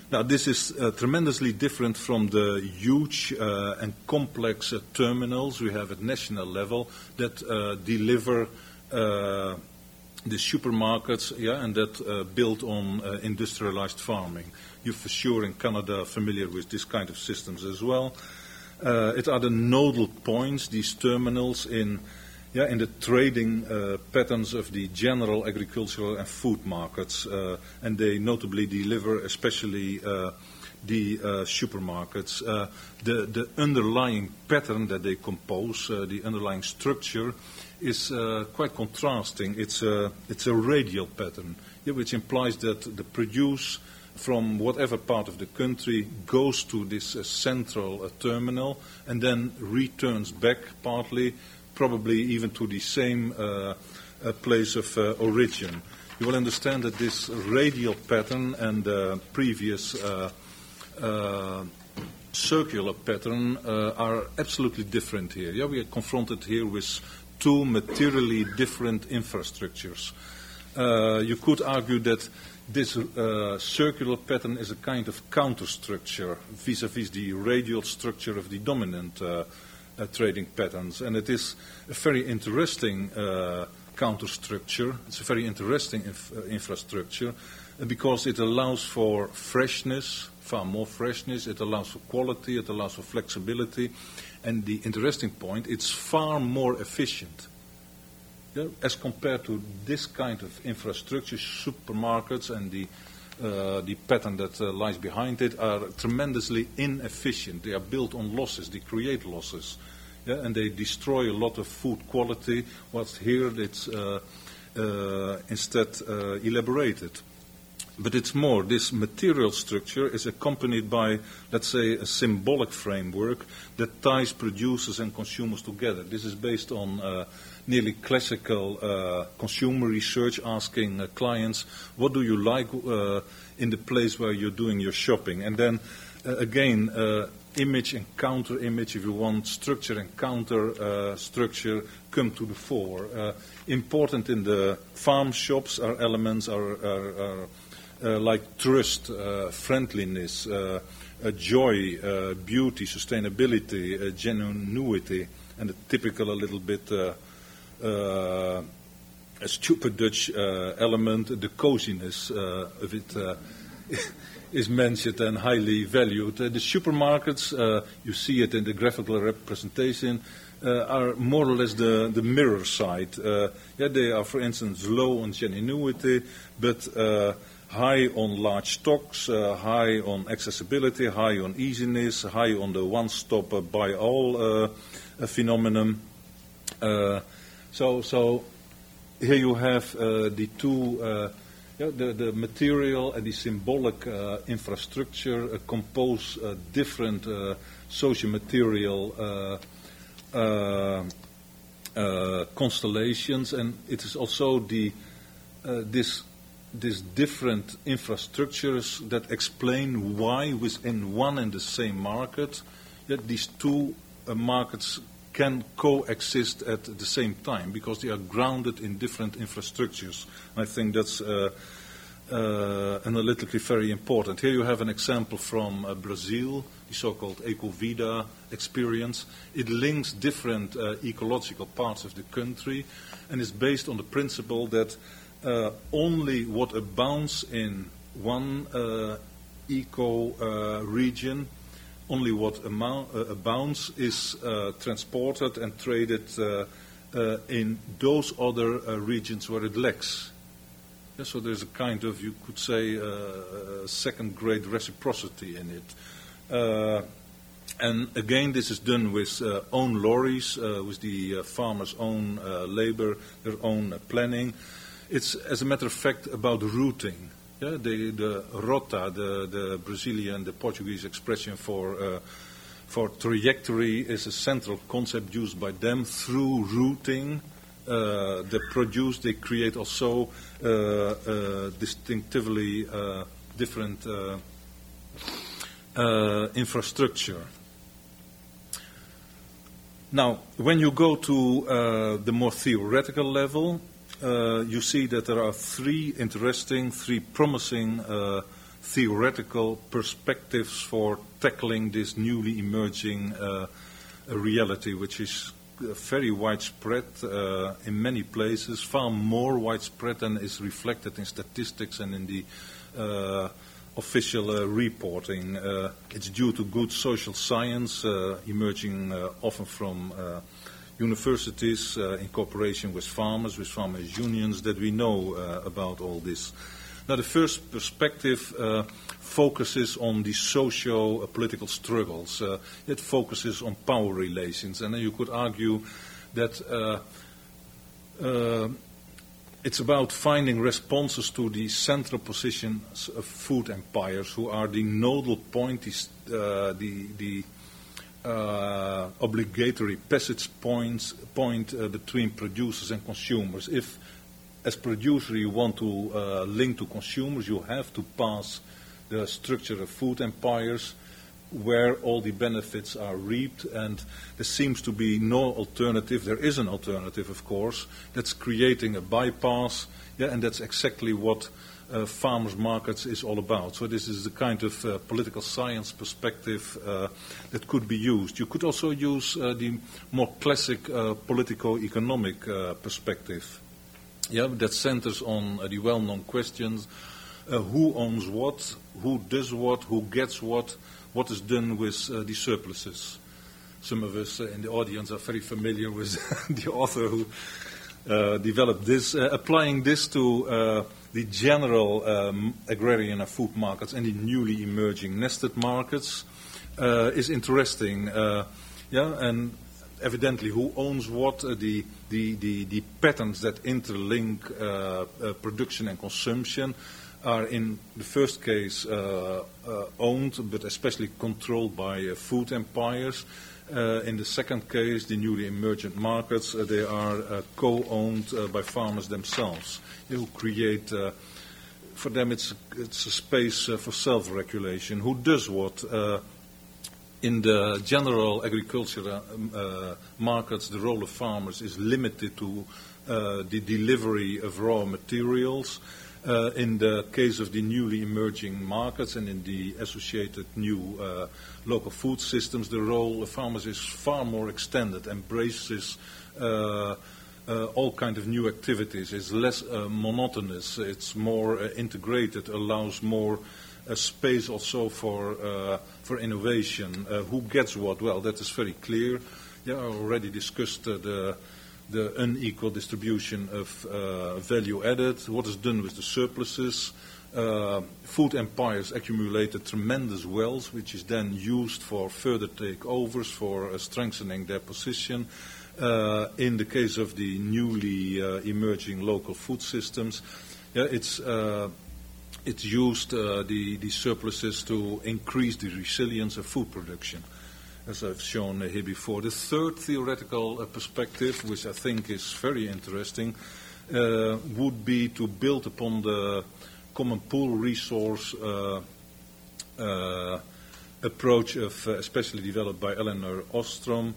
Now, this is tremendously different from the huge and complex terminals we have at national level that deliver the supermarkets, and that built on industrialized farming. You're for sure in Canada familiar with this kind of systems as well. It are the nodal points, these terminals in the trading patterns of the general agricultural and food markets, and they notably deliver especially the supermarkets. The underlying pattern that they compose, the underlying structure, is quite contrasting. It's a radial pattern, which implies that the produce from whatever part of the country goes to this central terminal and then returns back partly, probably even to the same place of origin. You will understand that this radial pattern and the previous circular pattern are absolutely different here. We are confronted here with two materially different infrastructures. You could argue that this circular pattern is a kind of counterstructure vis-à-vis the radial structure of the dominant trading patterns. And it is a very interesting counterstructure. It's a very interesting infrastructure because it allows for freshness, far more freshness. It allows for quality. It allows for flexibility. And the interesting point, it's far more efficient. As compared to this kind of infrastructure, supermarkets and the pattern that lies behind it are tremendously inefficient. They are built on losses. They create losses. And they destroy a lot of food quality, whilst here it's instead elaborated. But it's more, this material structure is accompanied by, let's say, a symbolic framework that ties producers and consumers together. This is based on nearly classical consumer research, asking clients, what do you like in the place where you're doing your shopping? And then, again, image and counter image, if you want, structure and counter structure come to the fore. Important in the farm shops are elements like trust, friendliness, joy, beauty, sustainability, genuinity, and the typical a little bit a stupid Dutch element, the coziness of it is mentioned and highly valued. The supermarkets, you see it in the graphical representation, are more or less the mirror side. They are, for instance, low on genuinity, but high on large stocks, high on accessibility, high on easiness, high on the one-stop buy-all phenomenon. So here you have the two, the material and the symbolic infrastructure compose different socio-material constellations, and it is also these different infrastructures that explain why within one and the same market that these two markets can coexist at the same time because they are grounded in different infrastructures. I think that's analytically very important. Here you have an example from Brazil, the so-called Ecovida experience. It links different ecological parts of the country and is based on the principle that only what abounds in one eco region, only what abounds is transported and traded in those other regions where it lacks. So there's a kind of, you could say, second-grade reciprocity in it. And again, this is done with own lorries, with the farmers' own labor, their own planning. It's, as a matter of fact, about routing. The rota, the Brazilian, the Portuguese expression for trajectory is a central concept used by them. Through routing the produce, they create also distinctively different infrastructure. Now, when you go to the more theoretical level, you see that there are three promising theoretical perspectives for tackling this newly emerging reality, which is very widespread in many places, far more widespread than is reflected in statistics and in the official reporting. It's due to good social science emerging often from universities in cooperation with farmers unions, that we know about all this. Now, the first perspective focuses on the socio-political struggles. It focuses on power relations, and then you could argue that it's about finding responses to the central positions of food empires, who are the nodal point, the obligatory passage point between producers and consumers. If, as producer, you want to link to consumers, you have to pass the structure of food empires where all the benefits are reaped, and there seems to be no alternative. There is an alternative, of course, that's creating a bypass, and that's exactly what farmers' markets is all about. So this is the kind of political science perspective that could be used. You could also use the more classic politico-economic perspective, that centers on the well-known questions: who owns what, who does what, who gets what is done with the surpluses. Some of us in the audience are very familiar with the author who developed this. Applying this to the general agrarian and food markets and the newly emerging nested markets is interesting. And evidently, who owns what, the patterns that interlink production and consumption are in the first case owned, but especially controlled by food empires. In the second case, the newly emergent markets, they are co-owned by farmers themselves, who create, for them it's a space for self-regulation. Who does what? In the general agricultural markets, the role of farmers is limited to the delivery of raw materials. In the case of the newly emerging markets and in the associated new local food systems, the role of farmers is far more extended, embraces all kinds of new activities. It's less monotonous, it's more integrated, allows more space also for innovation. Who gets what? Well, that is very clear. I already discussed the unequal distribution of value added, what is done with the surpluses. Food empires accumulated tremendous wealth, which is then used for further takeovers, for strengthening their position. In the case of the newly emerging local food systems, it's used, the surpluses, to increase the resilience of food production, as I've shown here before. The third theoretical perspective, which I think is very interesting, would be to build upon the common pool resource approach of, especially developed by Elinor Ostrom,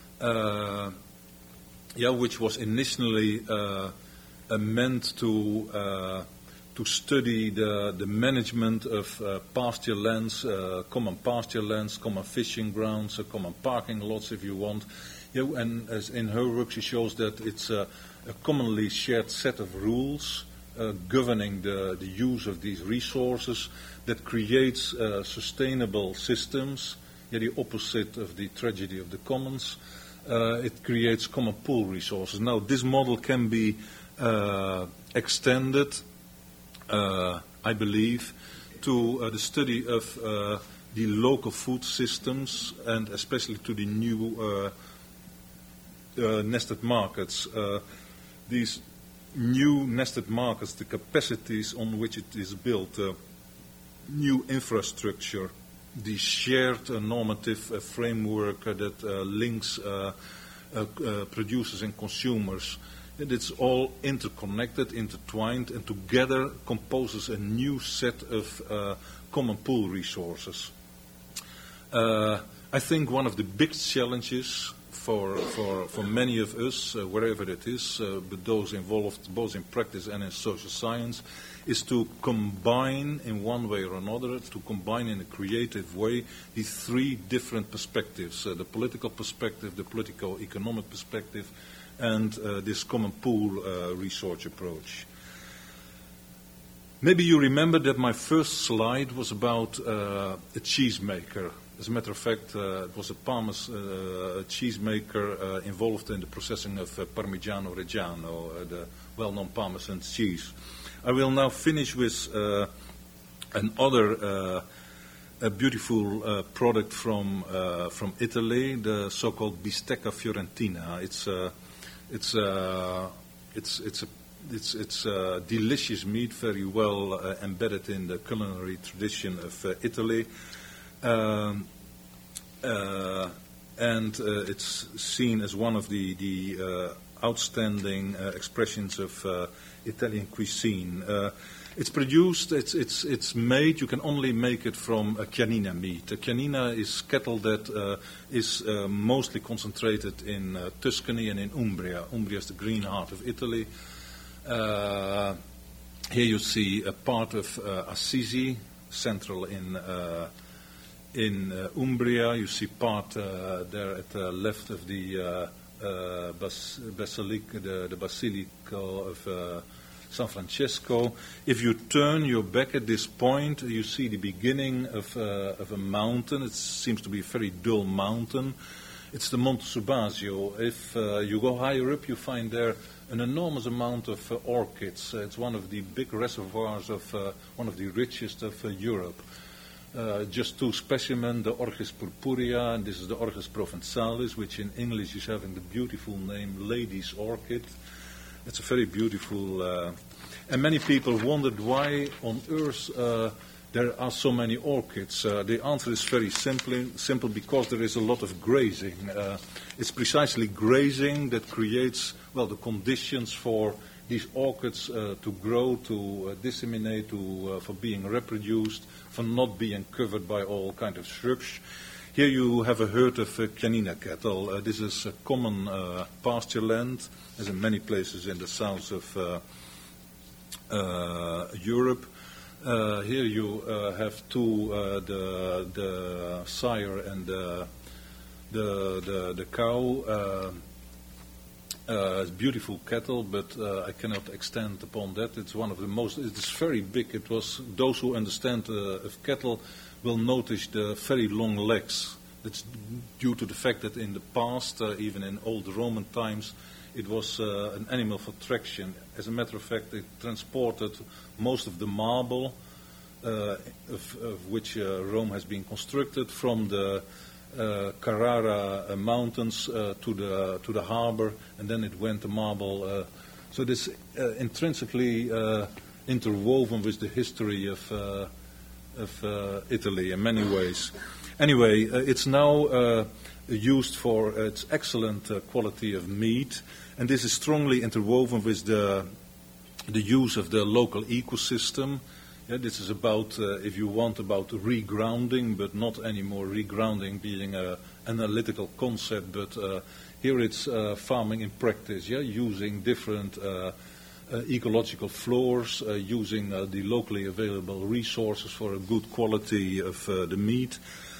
which was initially meant to study the management of pasture lands, common pasture lands, common fishing grounds, common parking lots, if you want. And as in her work, she shows that it's a commonly shared set of rules governing the use of these resources that creates sustainable systems, the opposite of the tragedy of the commons. It creates common pool resources. Now, this model can be extended, I believe, to the study of the local food systems, and especially to the new nested markets. These new nested markets, the capacities on which it is built, new infrastructure, the shared normative framework that links producers and consumers. And it's all interconnected, intertwined, and together composes a new set of common pool resources. I think one of the big challenges for many of us, wherever it is, but those involved both in practice and in social science, is to combine in one way or another, to combine in a creative way these three different perspectives, the political perspective, the political-economic perspective, and this common pool research approach. Maybe you remember that my first slide was about a cheesemaker. As a matter of fact, it was a Parma's cheesemaker involved in the processing of Parmigiano Reggiano, the well-known Parmesan cheese. I will now finish with another beautiful product from Italy, the so-called bistecca fiorentina. It's a delicious meat, very well embedded in the culinary tradition of Italy. And it's seen as one of the outstanding expressions of Italian cuisine. It's produced, it's made, you can only make it from a Chianina meat. A Chianina is cattle that is mostly concentrated in Tuscany and in Umbria. Umbria is the green heart of Italy. Here you see a part of Assisi, central in Umbria. You see part there at the left of the Basilica of San Francesco. If you turn your back at this point, you see the beginning of a mountain. It seems to be a very dull mountain. It's the Monte Subasio. If you go higher up, you find there an enormous amount of orchids. It's one of the big reservoirs of one of the richest of Europe. Just two specimens, the Orchis purpurea, and this is the Orchis provenzalis, which in English is having the beautiful name Lady's Orchid. It's a very beautiful, and many people wondered why on earth there are so many orchids. The answer is very simple, because there is a lot of grazing. It's precisely grazing that creates, well, the conditions for these orchids to grow, to disseminate, for being reproduced, for not being covered by all kinds of shrubs. Here you have a herd of Chianina cattle. This is a common pasture land, as in many places in the south of Europe. Here you have two, the sire and the cow. Beautiful cattle, but I cannot extend upon that. It's one of the most. It's very big. It was those who understand of cattle will notice the very long legs. It's due to the fact that in the past, even in old Roman times, it was an animal for traction. As a matter of fact, it transported most of the marble of which Rome has been constructed from the Carrara mountains to the harbor, and then it went to marble. So this intrinsically interwoven with the history of Italy in many ways. Anyway, it's now used for its excellent quality of meat, and this is strongly interwoven with the use of the local ecosystem. Yeah, this is about, if you want, about regrounding, but not anymore regrounding being an analytical concept, but here it's farming in practice, yeah, using different ecological floors, using the locally available resources for a good quality of the meat.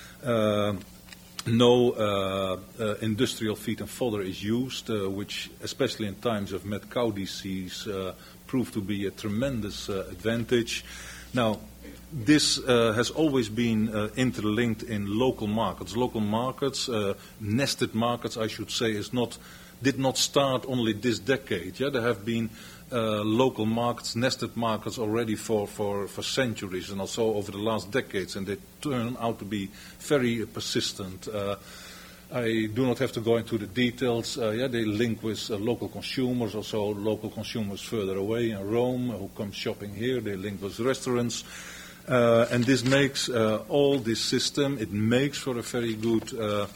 No industrial feed and fodder is used, which, especially in times of mad cow disease, proved to be a tremendous advantage. Now, this has always been interlinked in local markets. Local markets, nested markets, I should say, did not start only this decade. Yeah, there have been local markets, nested markets already for centuries, and also over the last decades, and they turn out to be very persistent. I do not have to go into the details. They link with local consumers, also local consumers further away in Rome who come shopping here. They link with restaurants. And this makes all this system, it makes for a very good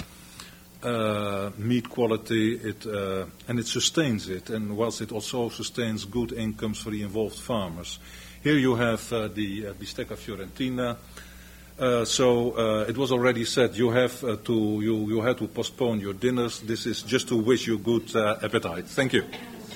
meat quality, and it sustains it. And whilst it also sustains good incomes for the involved farmers. Here you have the bistecca fiorentina. So it was already said you have you had to postpone your dinners. This is just to wish you good appetite. Thank you.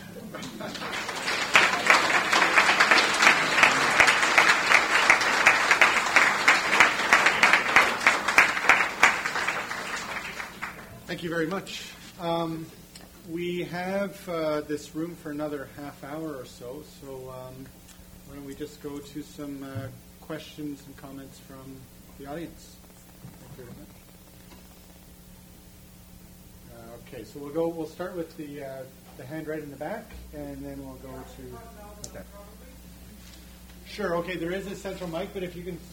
Thank you very much. We have this room for another half hour or so, so why don't we just go to some questions and comments from the audience. Thank you very much. Okay, so we'll start with the hand right in the back, and then we'll go to... Okay. Sure, okay, there is a central mic, but if you can...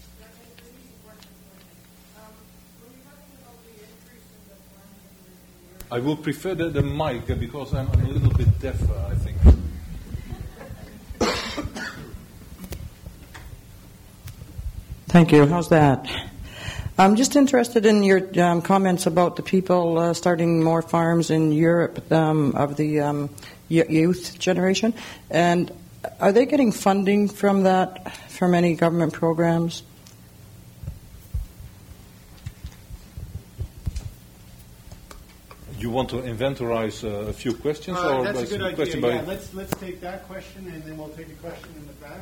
I would prefer the mic because I'm a little bit deaf, I think. Thank you. How's that? I'm just interested in your comments about the people starting more farms in Europe of the youth generation. And are they getting funding from that, from any government programs? You want to inventorize a few questions? Or that's a good idea. Yeah, let's take that question, and then we'll take a question in the back.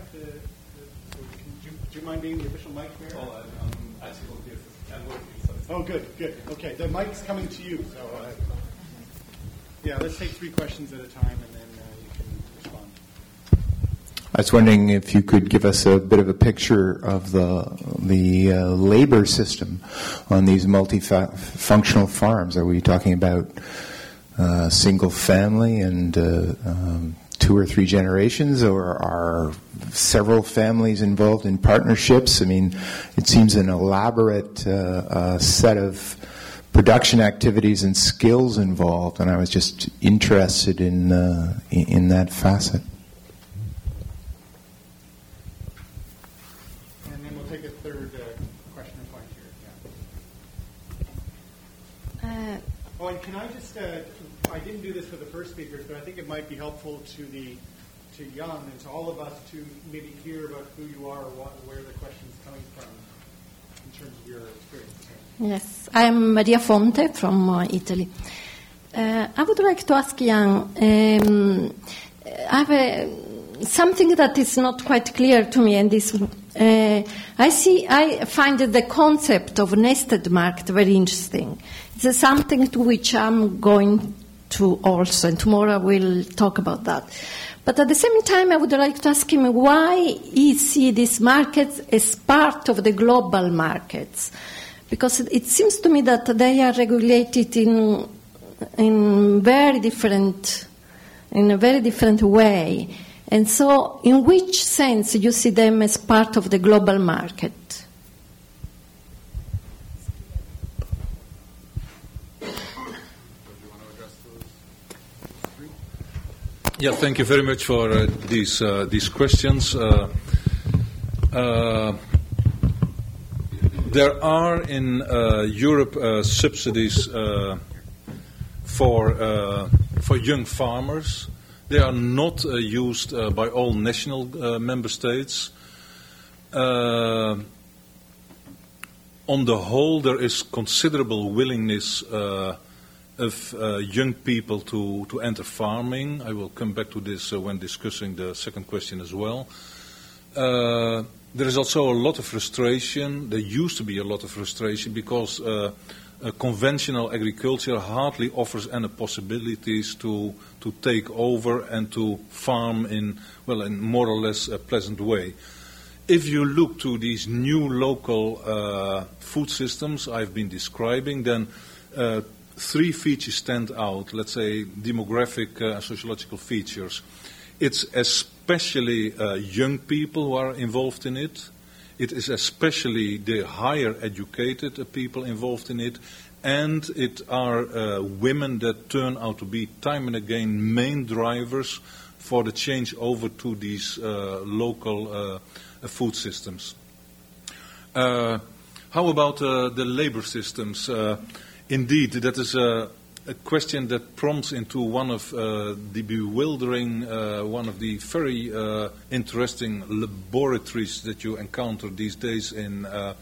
Do you mind being the official mic here? Oh, I'm actually here. Oh, good. Okay, the mic's coming to you. So, yeah, let's take 3 questions at a time, and then you can respond. I was wondering if you could give us a bit of a picture of the labor system on these multifunctional farms. Are we talking about single family and 2 or 3 generations, or are several families involved in partnerships? I mean, it seems an elaborate set of production activities and skills involved, and I was just interested in that facet. And then we'll take a third question or point here. Yeah. Oh, and can I just? I didn't do this for the first speakers, but I think it might be helpful to Jan and to all of us to maybe hear about who you are, or where the question's coming from, in terms of your experience. Yes, I'm Maria Fonte from Italy. I would like to ask Jan, I have something that is not quite clear to me, and this I find the concept of nested market very interesting. It's something to which I'm going to also, and tomorrow I will talk about that. But at the same time, I would like to ask him why he sees these markets as part of the global markets, because it seems to me that they are regulated in a very different way. And so, in which sense you see them as part of the global market? Yeah, thank you very much for these questions. There are in Europe subsidies for young farmers. They are not used by all national member states. On the whole, there is considerable willingness of young people to enter farming. I will come back to this when discussing the second question as well. There is also a lot of frustration. There used to be a lot of frustration because conventional agriculture hardly offers any possibilities to take over and to farm in more or less a pleasant way. If you look to these new local food systems I've been describing, then 3 features stand out, let's say demographic and sociological features. It's especially young people who are involved in it. It is especially the higher educated people involved in it. And it are women that turn out to be time and again main drivers for the change over to these local food systems. How about the labor systems? Indeed, that is a question that prompts into one of the bewildering, one of the very interesting laboratories that you encounter these days in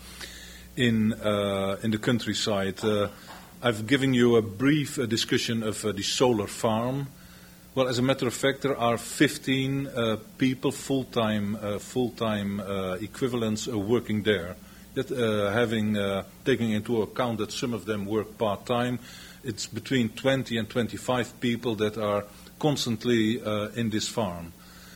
the countryside. I've given you a brief discussion of the solar farm. Well, as a matter of fact, there are 15 people, full-time equivalents working there. That taking into account that some of them work part-time, it's between 20 and 25 people that are constantly in this farm.